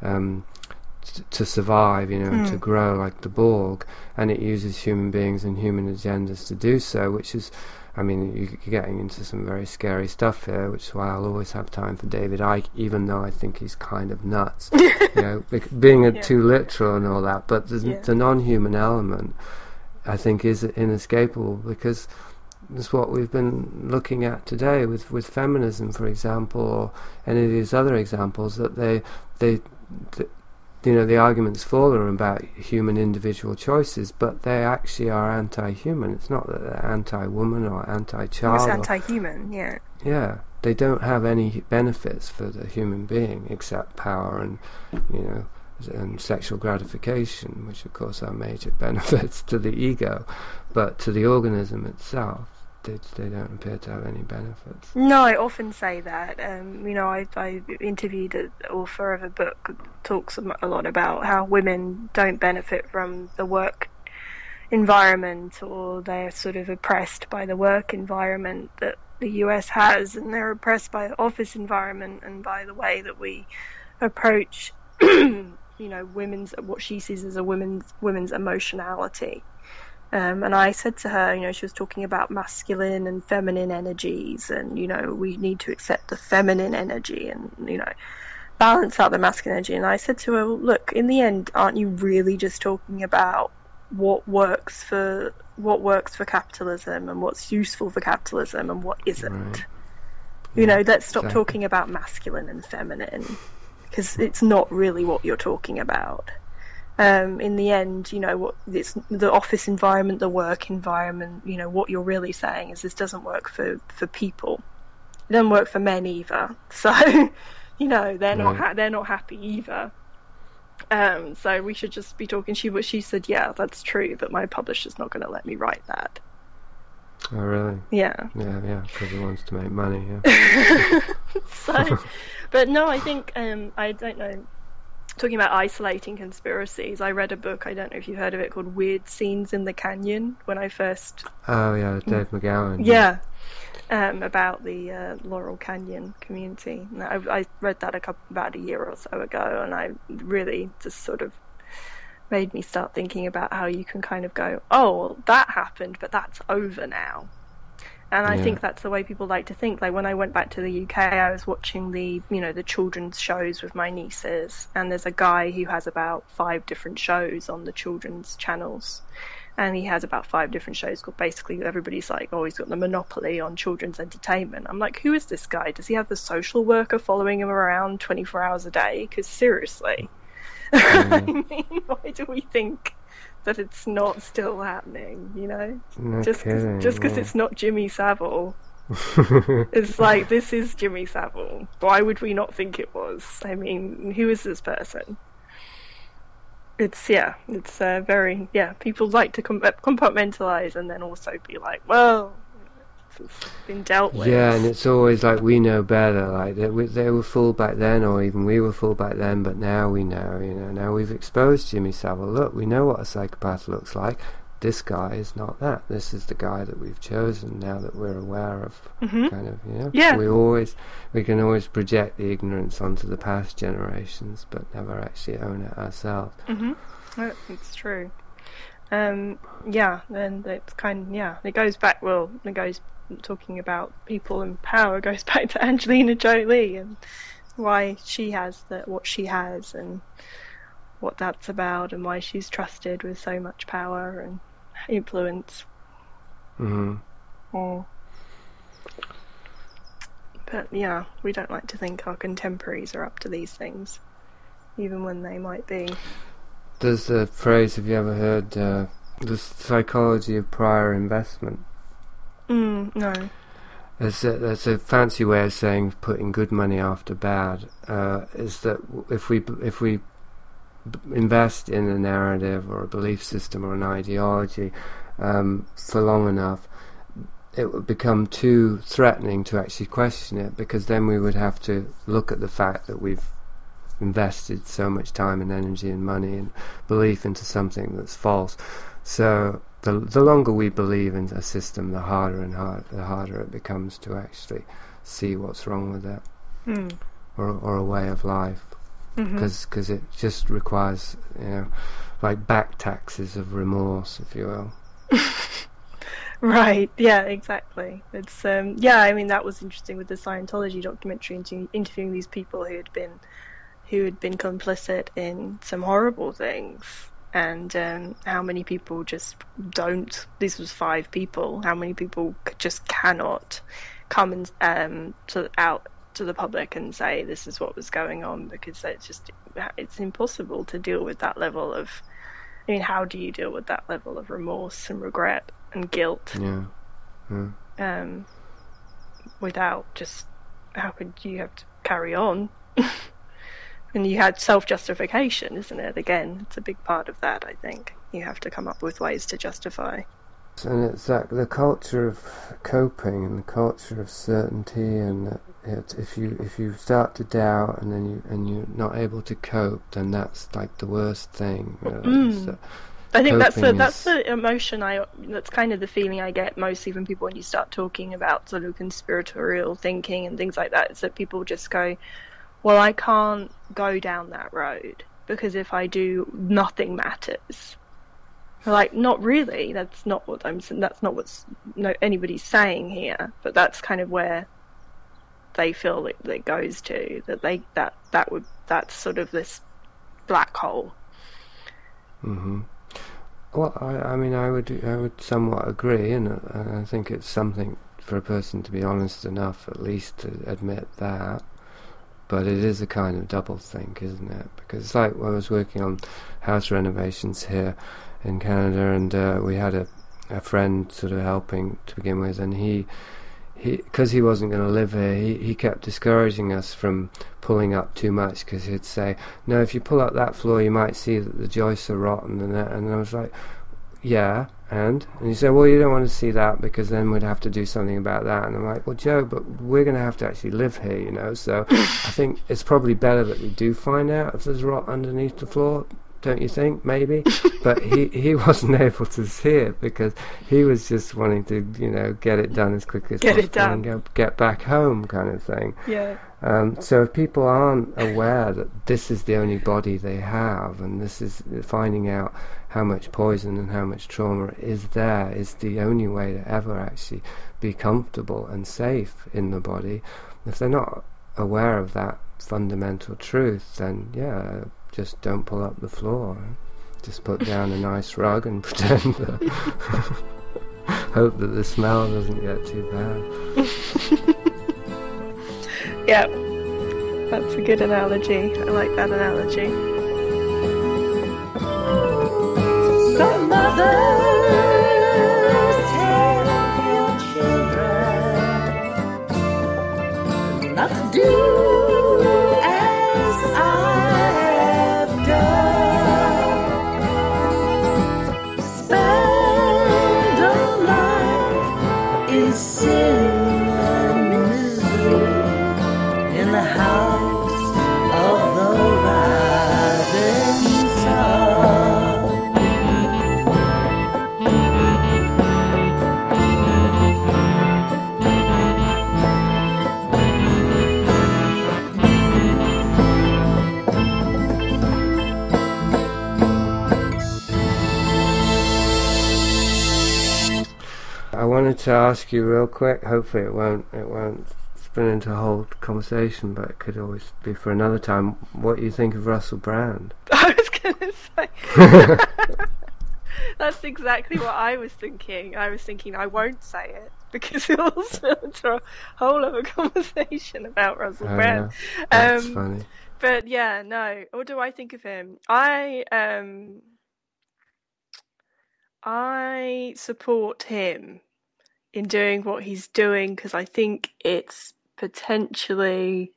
survive, to grow, like the Borg, and it uses human beings and human agendas to do so, which is I mean, you're getting into some very scary stuff here, which is why I'll always have time for David Icke, even though I think he's kind of nuts, being too literal and all that. But the non-human element, I think, is inescapable, because it's what we've been looking at today with feminism, for example, or any of these other examples, that the arguments for them are about human individual choices, but they actually are anti-human. It's not that they're anti-woman or anti-child. It's anti-human, yeah. Yeah, they don't have any benefits for the human being except power and, and sexual gratification, which of course are major benefits to the ego, but to the organism itself, they don't appear to have any benefits. No, I often say that. I interviewed an author of a book that talks a lot about how women don't benefit from the work environment, or they're sort of oppressed by the work environment that the US has, and they're oppressed by the office environment and by the way that we approach, women's, what she sees as a women's emotionality. And I said to her, she was talking about masculine and feminine energies, and, we need to accept the feminine energy and, balance out the masculine energy. And I said to her, well, look, in the end, aren't you really just talking about what works for capitalism and what's useful for capitalism and what isn't? Right. Let's stop talking about masculine and feminine, because it's not really what you're talking about. In the end, it's the office environment, the work environment, what you're really saying is this doesn't work for people. It doesn't work for men either. So, they're not happy either. So we should just be talking. She said, yeah, that's true, but my publisher's not going to let me write that. Oh, really? Yeah. Yeah, because he wants to make money, yeah. But no, I think, I don't know, talking about isolating conspiracies, I read a book, I don't know if you've heard of it, called Weird Scenes in the Canyon, when I first... Oh, yeah, Dave McGowan. Yeah. About the Laurel Canyon community. And I read that about a year or so ago, and I really just sort of made me start thinking about how you can kind of go, oh, well, that happened, but that's over now. And I think that's the way people like to think. Like when I went back to the UK, I was watching the children's shows with my nieces, and there's a guy who has about 5 different shows on the children's channels, and he has about 5 different shows called, basically everybody's like, oh, he's got the monopoly on children's entertainment. I'm like, who is this guy? Does he have the social worker following him around 24 hours a day? Because seriously, I mean, why do we think that it's not still happening, No just because it's not Jimmy Savile. It's like, this is Jimmy Savile. Why would we not think it was? I mean, who is this person? It's very, people like to compartmentalize and then also be like, well, it's been dealt with. Yeah, and it's always like, we know better, like they were fooled back then, or even we were fooled back then, but now we know, now we've exposed Jimmy Savile. Look, we know what a psychopath looks like. This guy is not that. This is the guy that we've chosen now that we're aware of, kind of, Yeah. We can always project the ignorance onto the past generations, but never actually own it ourselves. It's true. And it's it goes back, talking about people in power goes back to Angelina Jolie and why she has what she has and what that's about, and why she's trusted with so much power and influence. But we don't like to think our contemporaries are up to these things, even when they might be. There's the phrase, have you ever heard, the psychology of prior investment? No. That's a fancy way of saying putting good money after bad. Is that if we invest in a narrative or a belief system or an ideology for long enough, it would become too threatening to actually question it, because then we would have to look at the fact that we've invested so much time and energy and money and belief into something that's false. So the longer we believe in a system, the harder it becomes to actually see what's wrong with it, or a way of life, because it just requires, like back taxes of remorse, if you will. Right. Yeah, exactly. It's yeah, I mean that was interesting with the Scientology documentary interviewing these people who had been complicit in some horrible things, and how many people just don't. This was 5 people. How many people just cannot come and out to the public and say this is what was going on, because it's impossible to deal with that level of. I mean, how do you deal with that level of remorse and regret and guilt? Yeah. Without just, how could you have to carry on? And you had self-justification, isn't it? Again, it's a big part of that, I think. You have to come up with ways to justify. And it's that the culture of coping and the culture of certainty, and if you start to doubt and you're not able to cope, then that's like the worst thing. Really. So I think that's the emotion that's kind of the feeling I get mostly from people when you start talking about sort of conspiratorial thinking and things like that. Is that people just go, well, I can't go down that road because if I do, nothing matters. Like, not really. That's not what I'm saying. That's not what anybody's saying here. But that's kind of where they feel that it goes to. That's sort of this black hole. Mm-hmm. Well, I mean, I would somewhat agree, and I think it's something for a person to be honest enough, at least, to admit that. But it is a kind of double think, isn't it? Because it's like when I was working on house renovations here in Canada, and we had a friend sort of helping to begin with, and he because he wasn't going to live here, he kept discouraging us from pulling up too much, because he'd say, no, if you pull up that floor you might see that the joists are rotten, and I was like, yeah, and he said, well, you don't want to see that because then we'd have to do something about that. And I'm like, well, Joe, but we're going to have to actually live here, you know, so I think it's probably better that we do find out if there's rot underneath the floor, don't you think? Maybe. But he wasn't able to see it because he was just wanting to, you know, get it done as quickly as possible and get back home, kind of thing. Yeah. So if people aren't aware that this is the only body they have, and this is finding out how much poison and how much trauma is there is the only way to ever actually be comfortable and safe in the body. If they're not aware of that fundamental truth, then yeah, just don't pull up the floor. Just put down a nice rug and pretend that hope that the smell doesn't get too bad. Yeah, that's a good analogy. I like that analogy. Some mothers tell their children not to do as I have done. Spend a life in sin and misery in the house of the rising sun. I wanted to ask you real quick, hopefully it won't spin into a whole conversation, but it could always be for another time, what you think of Russell Brand. I was going to say... That's exactly what I was thinking. I was thinking I won't say it because it'll start a whole other conversation about Russell Brand. That's funny. But yeah, no. What do I think of him? I support him in doing what he's doing because I think it's potentially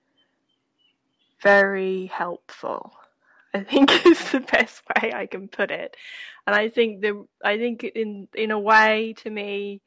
very helpful. I think is the best way I can put it. And I think in a way, to me,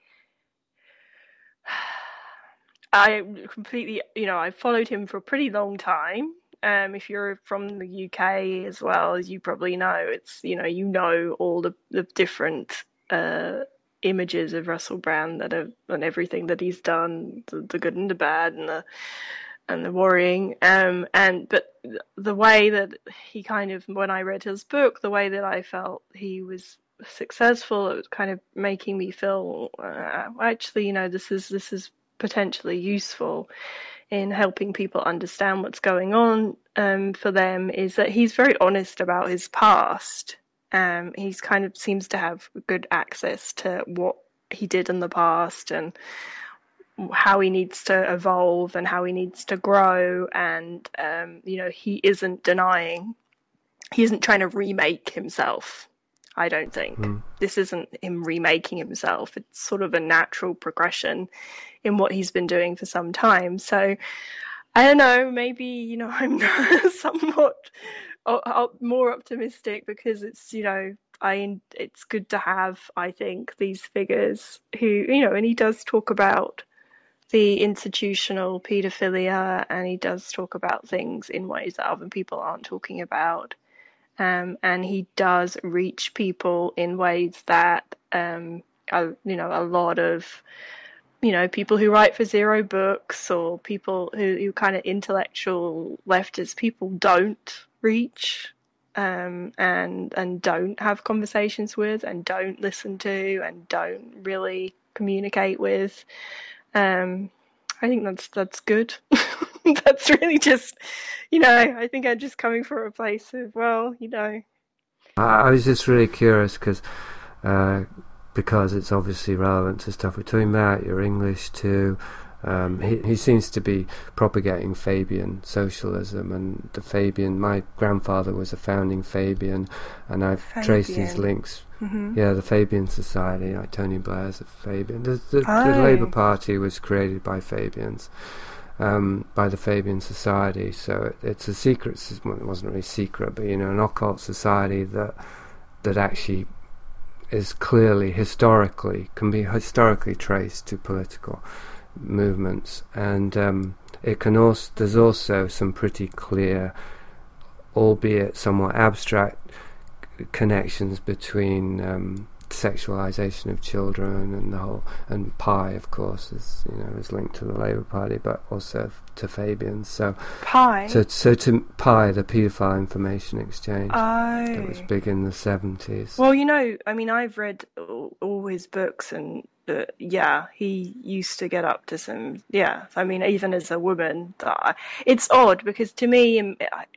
I completely, I followed him for a pretty long time. If you're from the UK as well, as you probably know, it's all the different images of Russell Brand and everything that he's done, the good and the bad and the worrying. But the way that he kind of, when I read his book, the way that I felt he was successful at kind of making me feel actually, this is potentially useful in helping people understand what's going on for them, is that he's very honest about his past. He's kind of seems to have good access to what he did in the past and how he needs to evolve and how he needs to grow. And, he isn't denying, he isn't trying to remake himself. I don't think this isn't him remaking himself. It's sort of a natural progression in what he's been doing for some time. So I don't know, maybe, I'm somewhat more optimistic because it's, it's good to have, I think, these figures who, and he does talk about the institutional paedophilia, and he does talk about things in ways that other people aren't talking about. And he does reach people in ways that, a lot of, people who write for Zero Books or people who kind of intellectual leftist people don't reach, and don't have conversations with and don't listen to and don't really communicate with. I think that's good. That's really just, I think I'm just coming from a place of, I was just really curious because it's obviously relevant to stuff we're talking about, your English too. He seems to be propagating Fabian socialism, and the Fabian, my grandfather was a founding Fabian, and I've traced these links. Yeah, the Fabian Society, like Tony Blair's a Fabian. The Labour Party was created by Fabians. By the Fabian Society, so it's a secret. Well, it wasn't really secret, but an occult society that actually is clearly can be historically traced to political movements, and it can also. There's also some pretty clear, albeit somewhat abstract, connections between sexualization of children and Pi, of course, is linked to the Labour Party, but also to Fabians. So Pi. So to Pi, the paedophile information exchange, that was big in the 70s. Well, I've read all his books, and he used to get up to some. Yeah, even as a woman, it's odd because to me,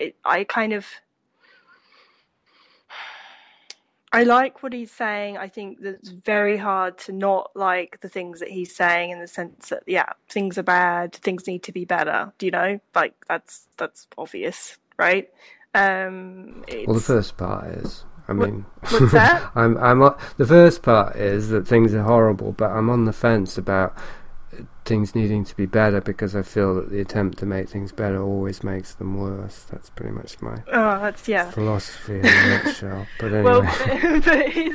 I like what he's saying. I think that it's very hard to not like the things that he's saying, in the sense that, things are bad, things need to be better. That's obvious, right? Well, the first part is. What's that? The first part is that things are horrible, but I'm on the fence about things needing to be better, because I feel that the attempt to make things better always makes them worse. That's pretty much my philosophy in a nutshell. But anyway. Well,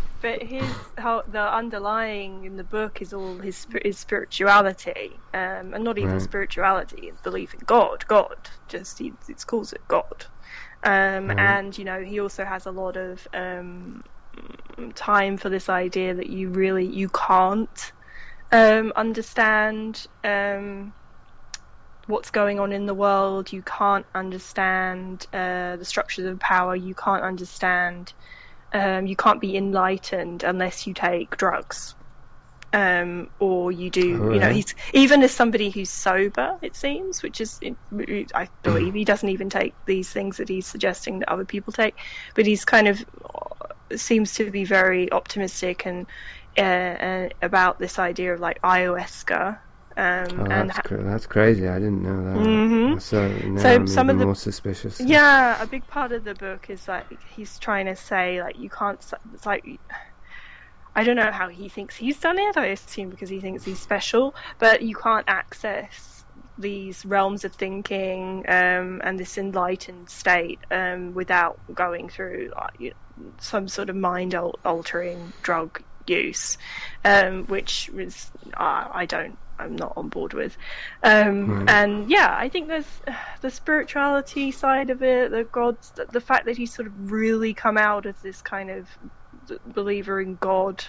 the underlying in the book is all his spirituality, and not even spirituality, it's belief in God. Just he calls it God. And he also has a lot of time for this idea that you can't understand what's going on in the world. You can't understand the structures of power. You can't understand. You can't be enlightened unless you take drugs, or you do. He's even as somebody who's sober, it seems, which is, I believe, he doesn't even take these things that he's suggesting that other people take, but he's kind of seems to be very optimistic and about this idea of ayahuasca. That's crazy. I didn't know that. Mm-hmm. So I'm some of the more suspicious. Yeah, a big part of the book is he's trying to say you can't. It's I don't know how he thinks he's done it. I assume because he thinks he's special, but you can't access these realms of thinking and this enlightened state without going through some sort of mind-altering drug use, which is I'm not on board with. And I think there's the spirituality side of it, the gods, the fact that he's sort of really come out as this kind of believer in God,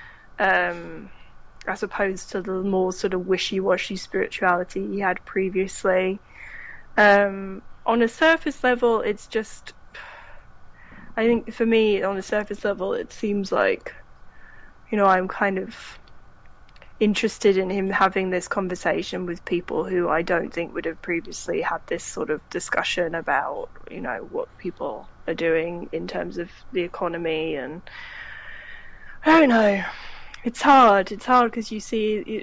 as opposed to the more sort of wishy-washy spirituality he had previously. On a surface level, it's just, I think for me, on a surface level, it seems like, I'm kind of interested in him having this conversation with people who I don't think would have previously had this sort of discussion about, what people are doing in terms of the economy. And I don't know. It's hard because you see,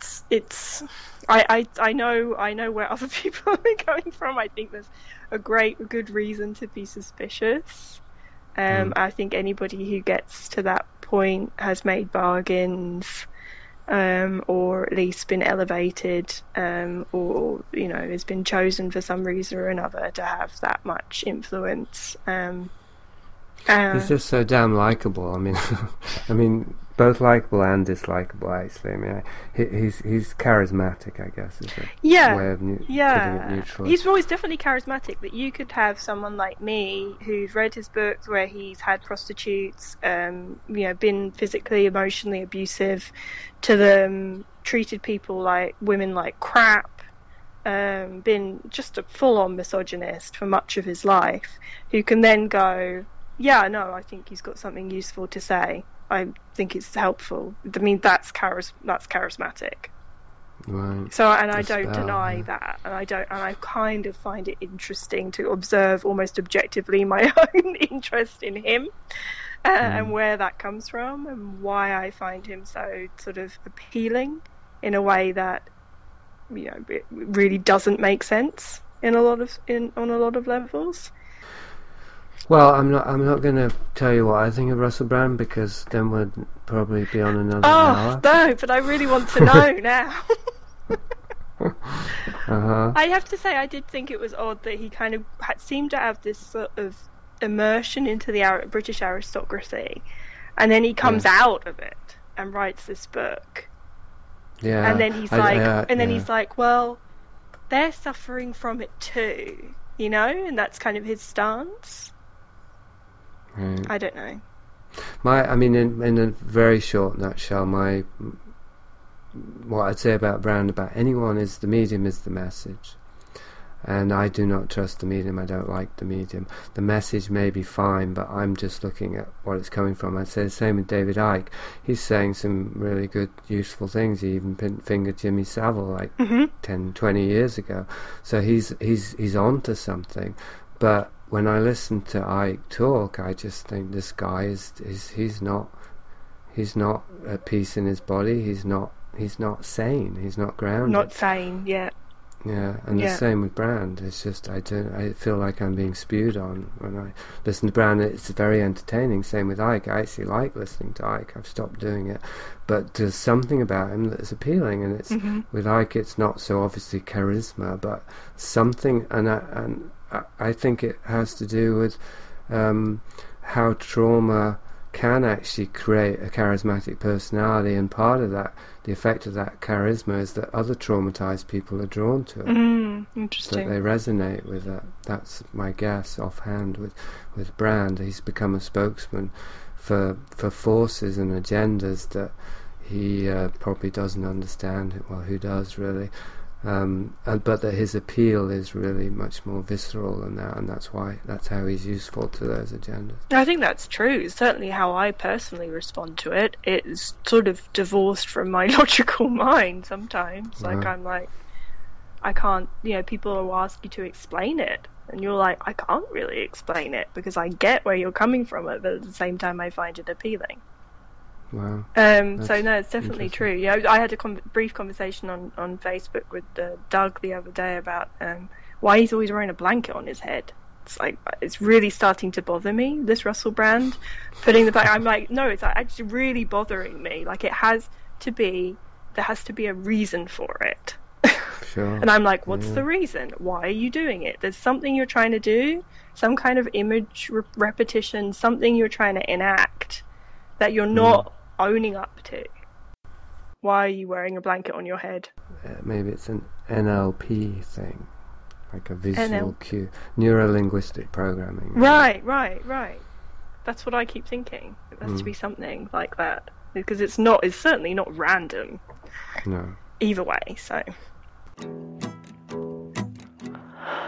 I know where other people are going from. I think there's a good reason to be suspicious. I think anybody who gets to that point has made bargains, or at least been elevated, or has been chosen for some reason or another to have that much influence. He's just so damn likable. I mean, both likable and dislikable. Actually, I mean, he's charismatic, I guess, is a way of putting it neutral. He's always definitely charismatic. But you could have someone like me who's read his books where he's had prostitutes, been physically, emotionally abusive to them, treated women like crap. Been just a full-on misogynist for much of his life, who can then go, yeah, no, I think he's got something useful to say. I think it's helpful. I mean, that's charismatic. Right. So, and I don't deny that, and I kind of find it interesting to observe almost objectively my own interest in him, and where that comes from, and why I find him so sort of appealing in a way that, it really doesn't make sense on a lot of levels. Well, I'm not going to tell you what I think of Russell Brand, because then we'd probably be on another hour. No, but I really want to know now. Uh-huh. I have to say, I did think it was odd that he kind of seemed to have this sort of immersion into the British aristocracy, and then he comes out of it and writes this book. Yeah. And then he's he's like, well, they're suffering from it too, and that's kind of his stance. Right. I don't know. In a very short nutshell, what I'd say about Brand, about anyone, is the medium is the message. And I do not trust the medium. I don't like the medium. The message may be fine, but I'm just looking at what it's coming from. I'd say the same with David Icke. He's saying some really good, useful things. He even fingered Jimmy Savile 10, 20 years ago. So he's on to something. But when I listen to Icke talk, I just think this guy he's not at peace in his body. He's not sane. He's not grounded. Not sane, yeah. Yeah, and the same with Brand. It's just I feel like I'm being spewed on when I listen to Brand. It's very entertaining. Same with Icke. I actually like listening to Icke. I've stopped doing it, but there's something about him that is appealing. And it's with Icke, it's not so obviously charisma, but something. And I think it has to do with how trauma can actually create a charismatic personality, and part of that, the effect of that charisma, is that other traumatized people are drawn to it. Interesting. That they resonate with that. That's my guess offhand with Brand. He's become a spokesman for forces and agendas that he probably doesn't understand. Well, who does really? But that his appeal is really much more visceral than that, and that's how he's useful to those agendas. I think that's true. It's certainly how I personally respond to it. It's sort of divorced from my logical mind sometimes. Like, I'm like, I can't, people will ask you to explain it, and you're like, I can't really explain it because I get where you're coming from it, but at the same time I find it appealing. Wow. So no, it's definitely true. Yeah, I had a brief conversation on Facebook with Doug the other day about why he's always wearing a blanket on his head. It's like, it's really starting to bother me, this Russell Brand putting the back. I'm like, no, it's actually really bothering me. Like, there has to be a reason for it. Sure. And I'm like, what's the reason? Why are you doing it? There's something you're trying to do, some kind of image repetition, something you're trying to enact that you're not owning up to. Why are you wearing a blanket on your head? Maybe it's an NLP thing, like a visual cue, neuro-linguistic programming. Right. That's what I keep thinking. It has to be something like that, because it's certainly not random. No. Either way, so.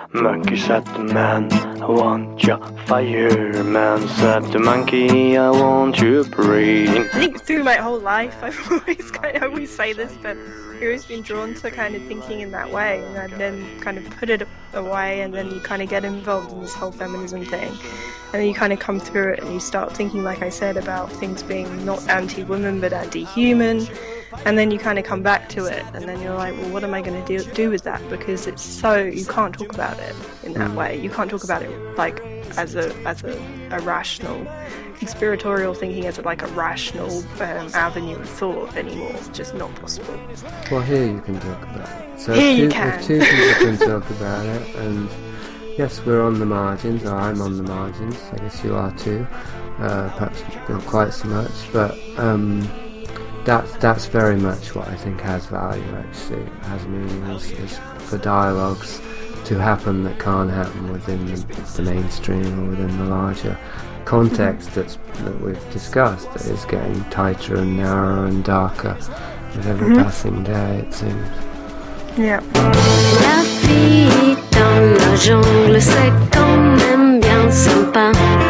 Monkey said the man, I want your fireman. Said the monkey, I want your brain. I think through my whole life, I always say this, but I've always been drawn to kind of thinking in that way, and then kind of put it away, and then you kind of get involved in this whole feminism thing, and then you kind of come through it, and you start thinking, like I said, about things being not anti-woman but anti-human. And then you kind of come back to it, and then you're like, well, what am I going to do with that? Because it's so, you can't talk about it in that way. You can't talk about it like as a rational, conspiratorial thinking, as a rational avenue of thought anymore. It's just not possible. Well, here you can talk about it. So here you can. If two people can talk about it, and yes, we're on the margins, or I'm on the margins, I guess you are too, perhaps not quite so much, but that's very much what I think has value, actually. It has meaning is for dialogues to happen that can't happen within the mainstream or within the larger context that we've discussed, that is getting tighter and narrower and darker with every passing day, it seems. Yeah. La vie dans la jungle, c'est quand même bien sympa.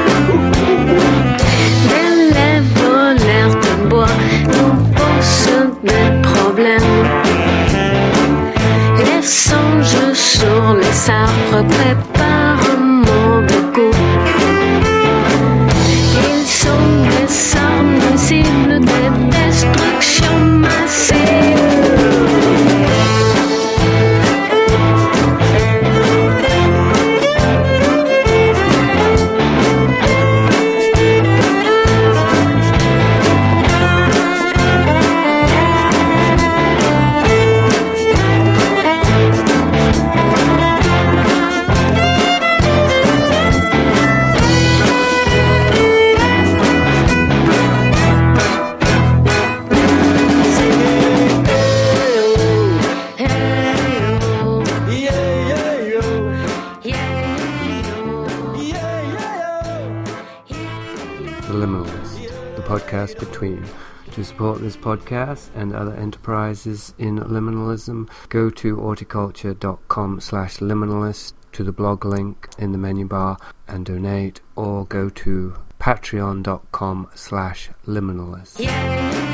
Des lèvres l'air de bois nous posent des problèmes. Les singes sur les arbres préparent beaucoup. Ils sont des armes cibles de destruction massive. Between. To support this podcast and other enterprises in liminalism, go to horticulture.com/liminalist, to the blog link in the menu bar and donate, or go to patreon.com/liminalist.